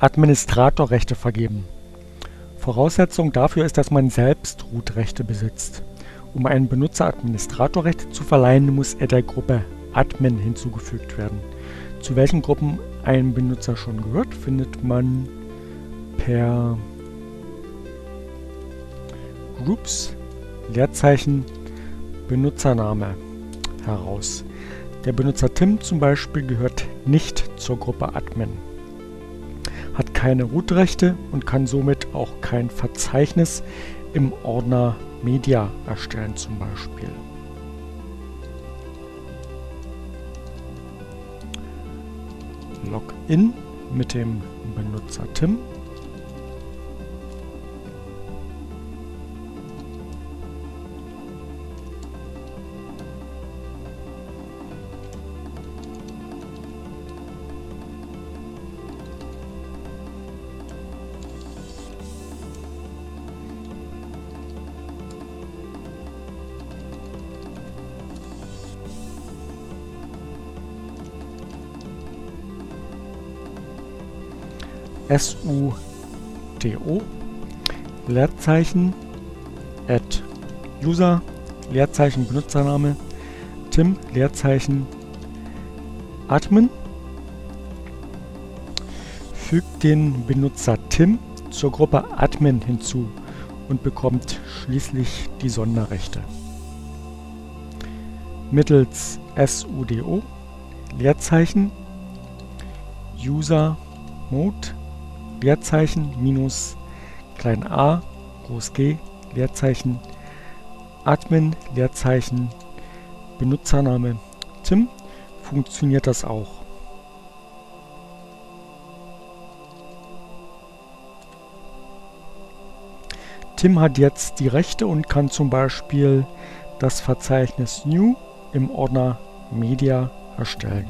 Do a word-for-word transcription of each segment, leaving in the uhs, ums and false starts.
Administratorrechte vergeben. Voraussetzung dafür ist, dass man selbst Root-Rechte besitzt. Um einem Benutzer Administratorrechte zu verleihen, muss er der Gruppe Admin hinzugefügt werden. Zu welchen Gruppen ein Benutzer schon gehört, findet man per Groups Leerzeichen Benutzername heraus. Der Benutzer Tim zum Beispiel gehört nicht zur Gruppe Admin, hat keine Root-Rechte und kann somit auch kein Verzeichnis im Ordner Media erstellen zum Beispiel. Login mit dem Benutzer Tim. sudo Leerzeichen add user Leerzeichen Benutzername Tim Leerzeichen admin, fügt den Benutzer Tim zur Gruppe Admin hinzu und bekommt schließlich die Sonderrechte. Mittels sudo Leerzeichen user mode Leerzeichen minus klein a, groß G, Leerzeichen, Admin, Leerzeichen, Benutzername Tim, funktioniert das auch. Tim hat jetzt die Rechte und kann zum Beispiel das Verzeichnis New im Ordner Media erstellen.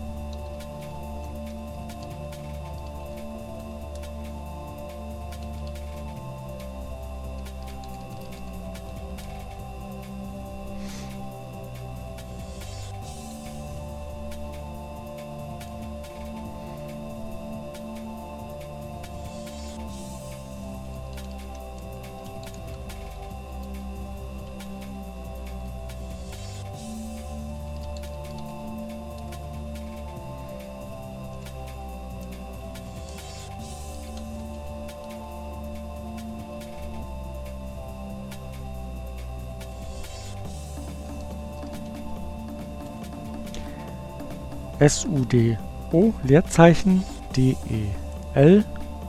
sudo Leerzeichen del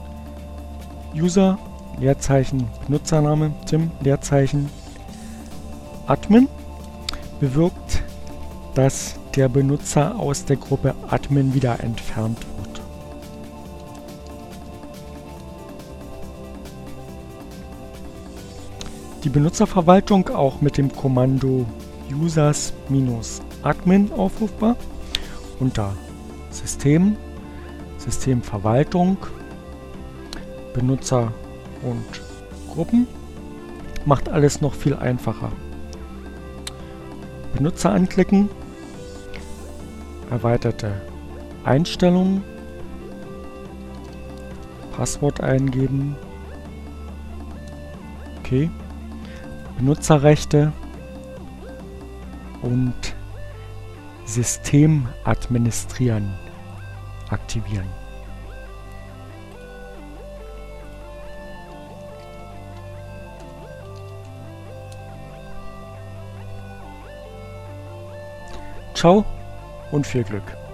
User Leerzeichen Benutzername Tim Leerzeichen Admin bewirkt, dass der Benutzer aus der Gruppe Admin wieder entfernt wird. Die Benutzerverwaltung auch mit dem Kommando users-admin aufrufbar unter System, Systemverwaltung, Benutzer und Gruppen. Macht alles noch viel einfacher. Benutzer anklicken, erweiterte Einstellungen, Passwort eingeben, okay, Benutzerrechte und System administrieren aktivieren. Ciao und viel Glück!